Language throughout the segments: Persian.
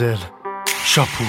دل شاپور.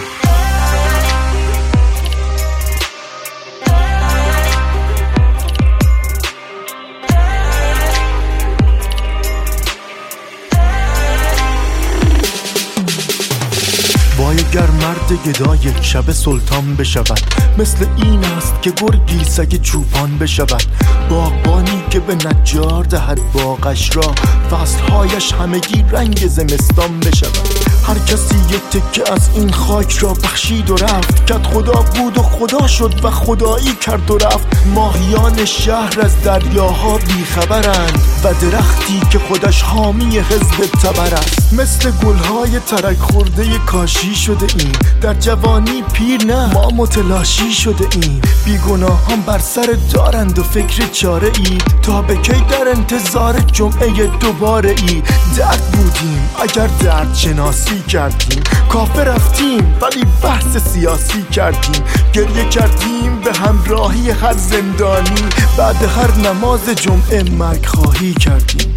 وای گر مرد گدا یک شب سلطان بشود، مثل این است که گرگی سگ چوپان بشود. باغبانی که به نجار دهد باغش را، فصلهایش همگی رنگ زمستان بشود. هر کسی یک تکه از این خاک را بخشید و رفت، کد خدا بود و خدا شد و خدایی کرد و رفت. ماهیان شهر از دریاها بیخبرند و درختی که خودش حامی حزب تبر است. مثل گلهای ترک خورده کاشی شده ایم، در جوانی پیر نه ما متلاشی شده ایم. بیگناهان بر سر دارند و فکر چاره ای، تا به کی در انتظار جمعه دوباره ای. درد بودیم اگر درد شناسی کردیم، کافه رفتیم ولی بحث سیاسی کردیم. گریه کردیم به همراهی هر زندانی، بعد هر نماز جمعه مرگ خواهی کردیم.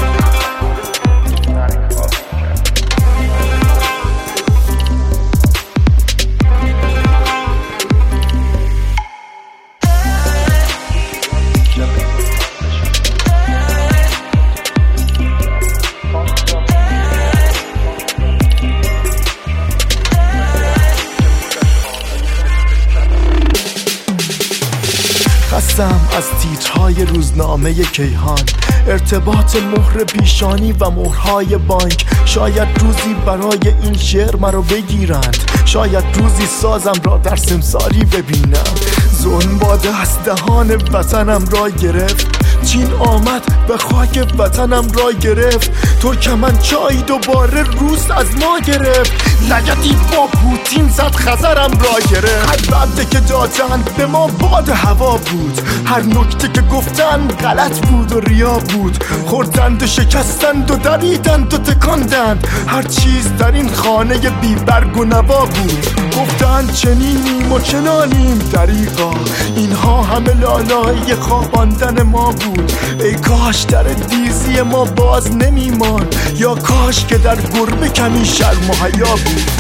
خستم از تیترهای روزنامه کیهان، ارتباط مهر پیشانی و مهرهای بانک. شاید روزی برای این شعر مرا بگیرند، شاید روزی سازم را در سمساری ببینم. ظلم با دست دهان وطنم را گرفت، چین آمد به خاک وطنم را گرفت. ترکمنچای دوباره روس از ما گرفت، لگدی با پوتین زد خزرم را گرفت. هر وعده که دادن به ما باد هوا بود، هر نکته که گفتن غلط بود و ریا بود. خوردند و شکستند و دریدند و تکاندند، هر چیز در این خانه بی برگ و نوا بود. گفتند چنینیم و چنانیم دریغا، اینها همه لالای خواباندن ما بود. ای کاش در دیزی ما باز نمیمان، یا کاش که در گربه کمی شرم و حیا بود.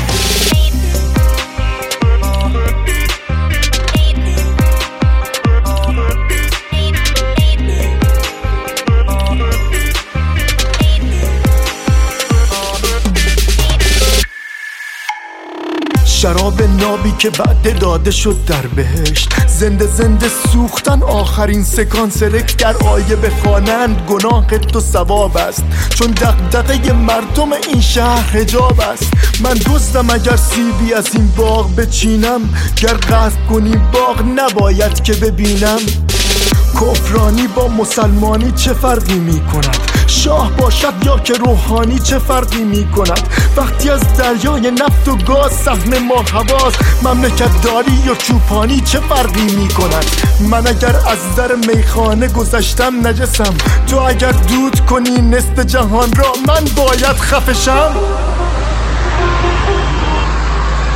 شراب نابی که بعد داده شد در بهشت، زنده زنده سوختن آخرین سکانس رک. در آیه بخوانند گناه تو ثواب است، چون دغدغه مردم این شهر حجاب است. من دزدم اگر سیبی از این باغ بچینم، گر غصب کنی باغ نباید که ببینم. کفرانی با مسلمانی چه فرقی می کند؟ شاه باشد یا که روحانی چه فرقی می کند؟ وقتی از دریای نفت و گاز سهم ما هواست، مملکت داری یا چوپانی چه فرقی می کند؟ من اگر از در میخانه گذشتم نجسم، تو اگر دود کنی نصف جهان را من باید خفشم.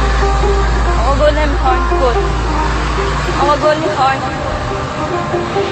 آقا گل نمیخواین؟ گل آقا گل میخواین؟